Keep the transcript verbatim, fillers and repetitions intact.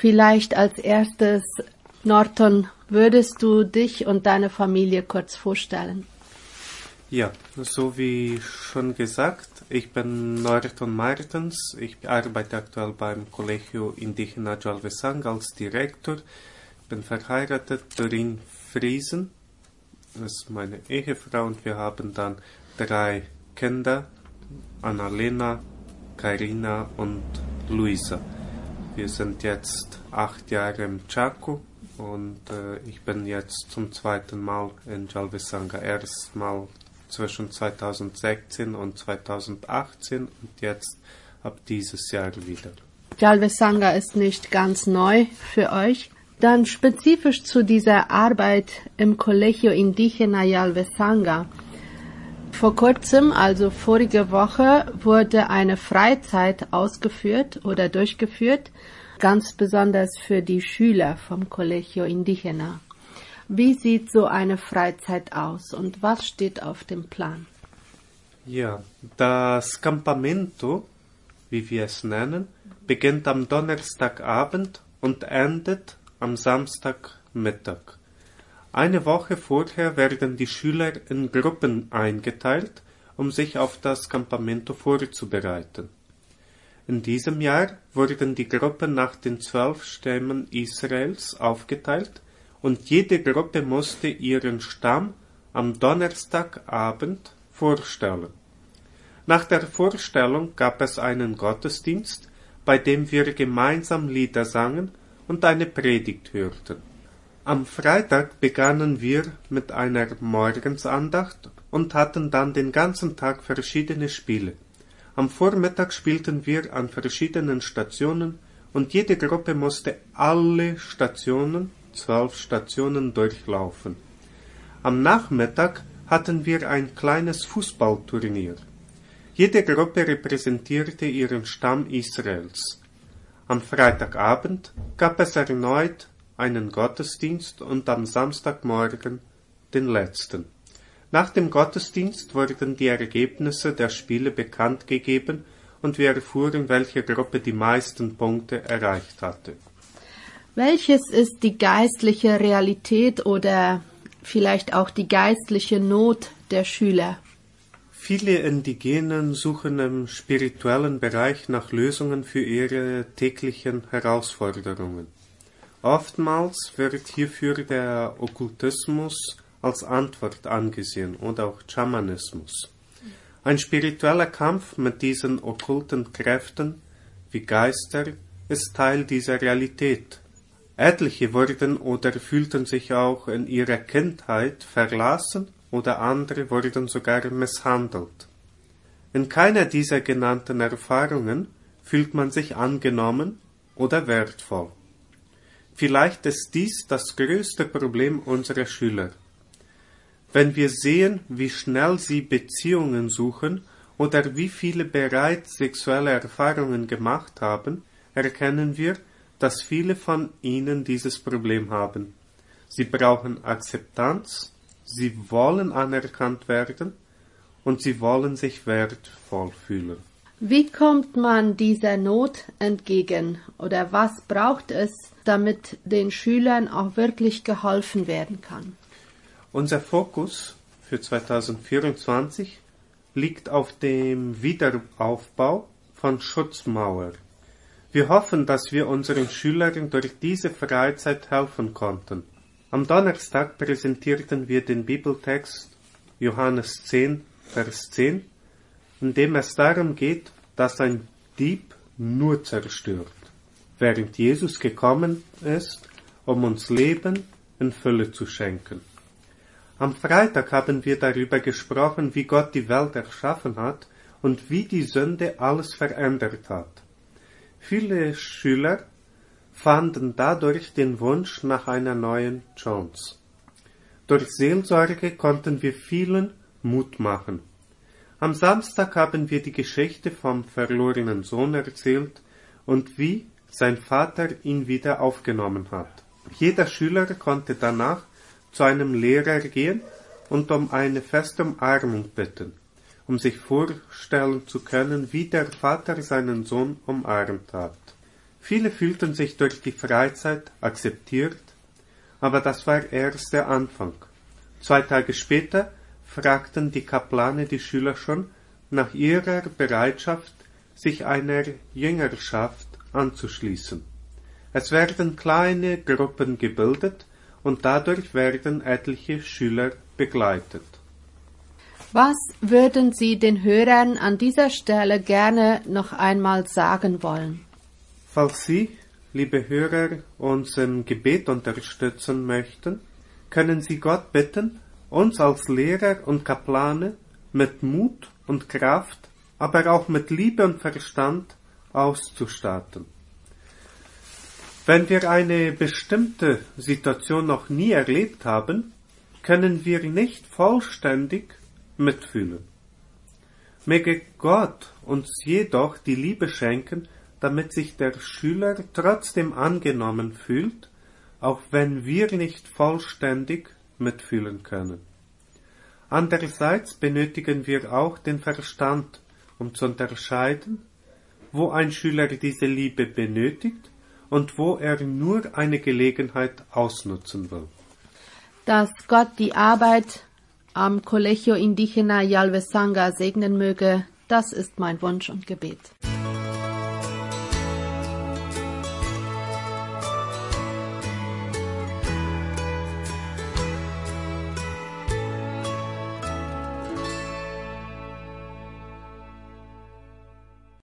Vielleicht als erstes, Norton, würdest du dich und deine Familie kurz vorstellen? Ja, so wie schon gesagt, ich bin Norton Martens. Ich arbeite aktuell beim Colegio Indígena João Alvassanga als Direktor. Bin verheiratet, Doreen Friesen, das ist meine Ehefrau, und wir haben dann drei Kinder, Annalena, Karina und Luisa. Wir sind jetzt acht Jahre im Chaco und äh, ich bin jetzt zum zweiten Mal in João Alvassanga. Erstmal zwischen zweitausendsechzehn und zweitausendachtzehn und jetzt ab dieses Jahr wieder. João Alvassanga ist nicht ganz neu für euch. Dann spezifisch zu dieser Arbeit im Colegio Indígena João Alvassanga. Vor kurzem, also vorige Woche, wurde eine Freizeit ausgeführt oder durchgeführt, ganz besonders für die Schüler vom Colegio Indígena. Wie sieht so eine Freizeit aus und was steht auf dem Plan? Ja, das Campamento, wie wir es nennen, beginnt am Donnerstagabend und endet am Samstagmittag. Eine Woche vorher werden die Schüler in Gruppen eingeteilt, um sich auf das Campamento vorzubereiten. In diesem Jahr wurden die Gruppen nach den zwölf Stämmen Israels aufgeteilt und jede Gruppe musste ihren Stamm am Donnerstagabend vorstellen. Nach der Vorstellung gab es einen Gottesdienst, bei dem wir gemeinsam Lieder sangen und eine Predigt hörten. Am Freitag begannen wir mit einer Morgensandacht und hatten dann den ganzen Tag verschiedene Spiele. Am Vormittag spielten wir an verschiedenen Stationen und jede Gruppe musste alle Stationen, zwölf Stationen, durchlaufen. Am Nachmittag hatten wir ein kleines Fußballturnier. Jede Gruppe repräsentierte ihren Stamm Israels. Am Freitagabend gab es erneut einen Gottesdienst und am Samstagmorgen den letzten. Nach dem Gottesdienst wurden die Ergebnisse der Spiele bekannt gegeben und wir erfuhren, welche Gruppe die meisten Punkte erreicht hatte. Welches ist die geistliche Realität oder vielleicht auch die geistliche Not der Schüler? Viele Indigenen suchen im spirituellen Bereich nach Lösungen für ihre täglichen Herausforderungen. Oftmals wird hierfür der Okkultismus als Antwort angesehen oder auch Schamanismus. Ein spiritueller Kampf mit diesen okkulten Kräften wie Geister ist Teil dieser Realität. Etliche wurden oder fühlten sich auch in ihrer Kindheit verlassen oder andere wurden sogar misshandelt. In keiner dieser genannten Erfahrungen fühlt man sich angenommen oder wertvoll. Vielleicht ist dies das größte Problem unserer Schüler. Wenn wir sehen, wie schnell sie Beziehungen suchen oder wie viele bereits sexuelle Erfahrungen gemacht haben, erkennen wir, dass viele von ihnen dieses Problem haben. Sie brauchen Akzeptanz, sie wollen anerkannt werden und sie wollen sich wertvoll fühlen. Wie kommt man dieser Not entgegen oder was braucht es, damit den Schülern auch wirklich geholfen werden kann? Unser Fokus für zweitausendvierundzwanzig liegt auf dem Wiederaufbau von Schutzmauern. Wir hoffen, dass wir unseren Schülern durch diese Freizeit helfen konnten. Am Donnerstag präsentierten wir den Bibeltext Johannes zehn, Vers zehn, in dem es darum geht, dass ein Dieb nur zerstört, während Jesus gekommen ist, um uns Leben in Fülle zu schenken. Am Freitag haben wir darüber gesprochen, wie Gott die Welt erschaffen hat und wie die Sünde alles verändert hat. Viele Schüler fanden dadurch den Wunsch nach einer neuen Chance. Durch Seelsorge konnten wir vielen Mut machen. Am Samstag haben wir die Geschichte vom verlorenen Sohn erzählt und wie sein Vater ihn wieder aufgenommen hat. Jeder Schüler konnte danach zu einem Lehrer gehen und um eine feste Umarmung bitten, um sich vorstellen zu können, wie der Vater seinen Sohn umarmt hat. Viele fühlten sich durch die Freizeit akzeptiert, aber das war erst der Anfang. Zwei Tage später fragten die Kaplane die Schüler schon nach ihrer Bereitschaft, sich einer Jüngerschaft anzuschließen. Es werden kleine Gruppen gebildet und dadurch werden etliche Schüler begleitet. Was würden Sie den Hörern an dieser Stelle gerne noch einmal sagen wollen? Falls Sie, liebe Hörer, uns im Gebet unterstützen möchten, können Sie Gott bitten, uns als Lehrer und Kaplane mit Mut und Kraft, aber auch mit Liebe und Verstand auszustatten. Wenn wir eine bestimmte Situation noch nie erlebt haben, können wir nicht vollständig mitfühlen. Möge Gott uns jedoch die Liebe schenken, damit sich der Schüler trotzdem angenommen fühlt, auch wenn wir nicht vollständig mitfühlen können. Andererseits benötigen wir auch den Verstand, um zu unterscheiden, wo ein Schüler diese Liebe benötigt und wo er nur eine Gelegenheit ausnutzen will. Dass Gott die Arbeit am Colegio Indígena Yalve Sangha segnen möge, das ist mein Wunsch und Gebet.